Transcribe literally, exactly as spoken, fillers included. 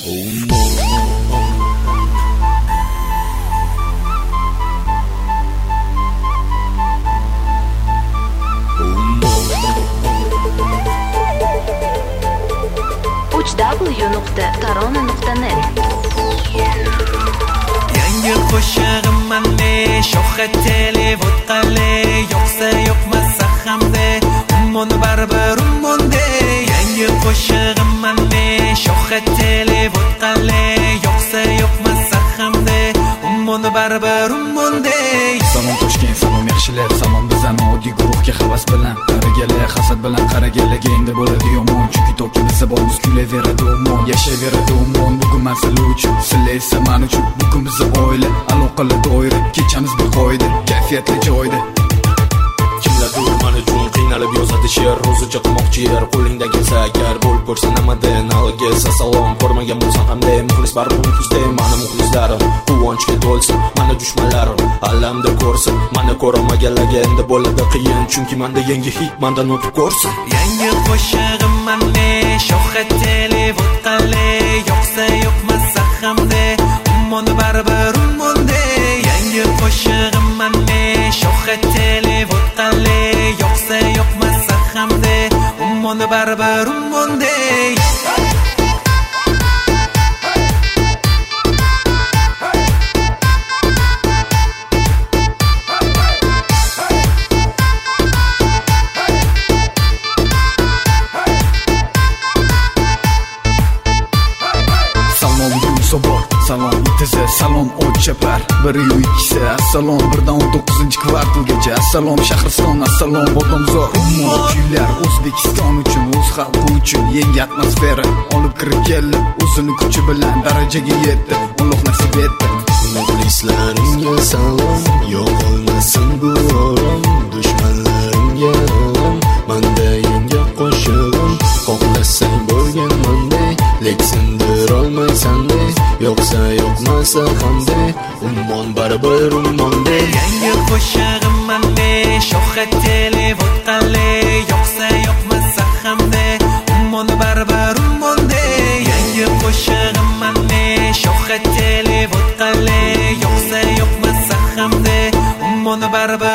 uch w nuqta tarona nuqta net. Yangi qo'shig'im mande sho'xat telefon qale yo'qsa yo'qmasa hamde ummon baribir ummonde. Yangi qo'shig'im mande sho'xat telefon qale yo'qsa yo'qmasa hamde ummon baribir ummonde. Salom Toshkent, salom yaxshilar, salom bizdan oddiy guruhga havas bilan qaragalar, hasad bilan qaragalar, endi bo'ladi yomon, chunki toki bizda bormiz kulaveradi umon, yashayveradi umon. Bugun men sizlar uchun, sizlar esa men uchun, bugun bizning oila, aloqalar doira, kechamiz bir qoida, kayfiyatli joyda. Kimlardir men uchun qiynalib yozadi she'r, ro'zicha qilmoqchi yer, qo'lingda kelsa agar bo'lib ko'rsanamadan algesa salom, ko'rmagan bo'lsam ham de muxlis baribir muxlisda, meni muxlislarim quvonchga to'lsin, meni dushmanlarim alamda ko'rsin, meni ko'rmaganlarga endi bo'ladi qiyin, chunki menda yangi hit mendan o'tib ko'rsin. Yangi qo'shig'im mende sho'xat telefon qale yo'qsa yo'qmasa hamde ummon baribir ummonde. Yangi qo'shig'im mende sho'xat telefon qale yo'qsa yo'qmasa hamde ummon baribir ummonde. Salom ittiza, salom o'chapar, bir yu ikkisi, assalom birdan o'n to'qqizinchi kvartalgacha, assalom Shahriston, assalom Bodomzor. Ummon kuylar O'zbekiston uchun, o'z xalqi uchun yangi atmosfera olib kirib keldi, o'zini kuchi bilan darajaga yetdi, Alloh nasib etdi. Muxlislaringga salom, yo'qolmasin bu orom, dushmanlaringga orom, menda yangi qo'shig'im, qo'g'lasang bo'lgan menday, leksindir olmaysan-de, yo'qsa yo'qmasa hamde ummon baribir ummonde. Yangi qo'shig'im mende sho'xat telefon qale yo'qsa yo'qmasa hamde ummon baribir ummonde. Yangi qo'shig'im mende sho'xat telefon qale yo'qsa yo'qmasa hamde ummon baribir